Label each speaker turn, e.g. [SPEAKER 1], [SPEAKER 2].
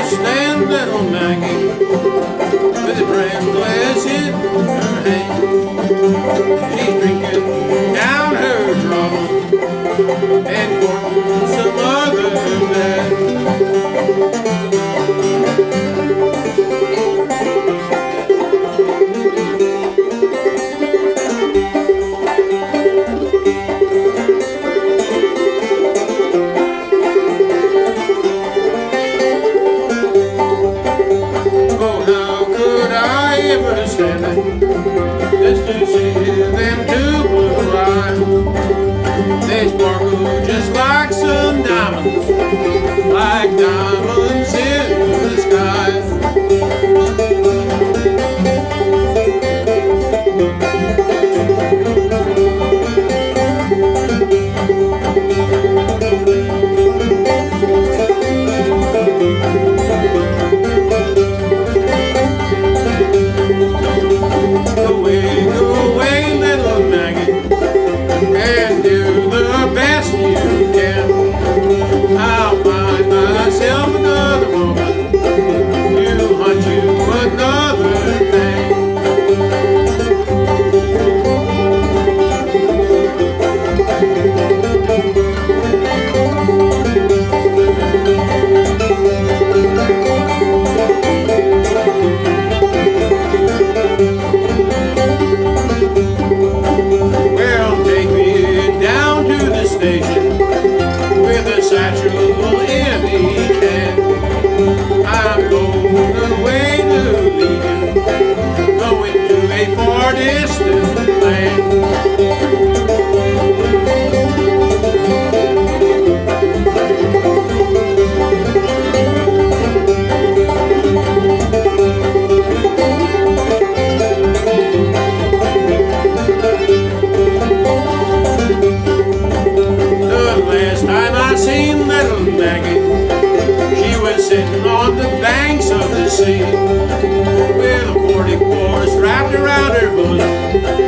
[SPEAKER 1] stand little Maggie with a brand glass in her hand. She's drinking down her trouble and courting some other man. Standing just to see them two blue eyes. They sparkle just like some diamonds, like diamonds in the sky. With a 40 course wrapped around her bosom.